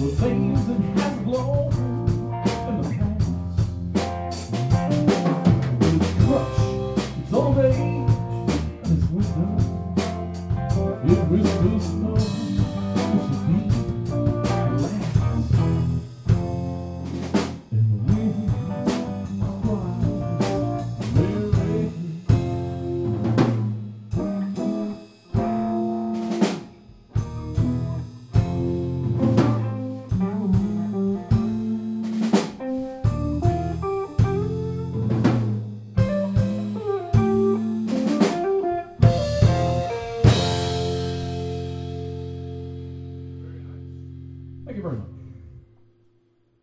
were things that has blown in the past. With its crush, its old age, and its wisdom, it whispers no, this will be the last. And the wind cries merrily. Thank you very much.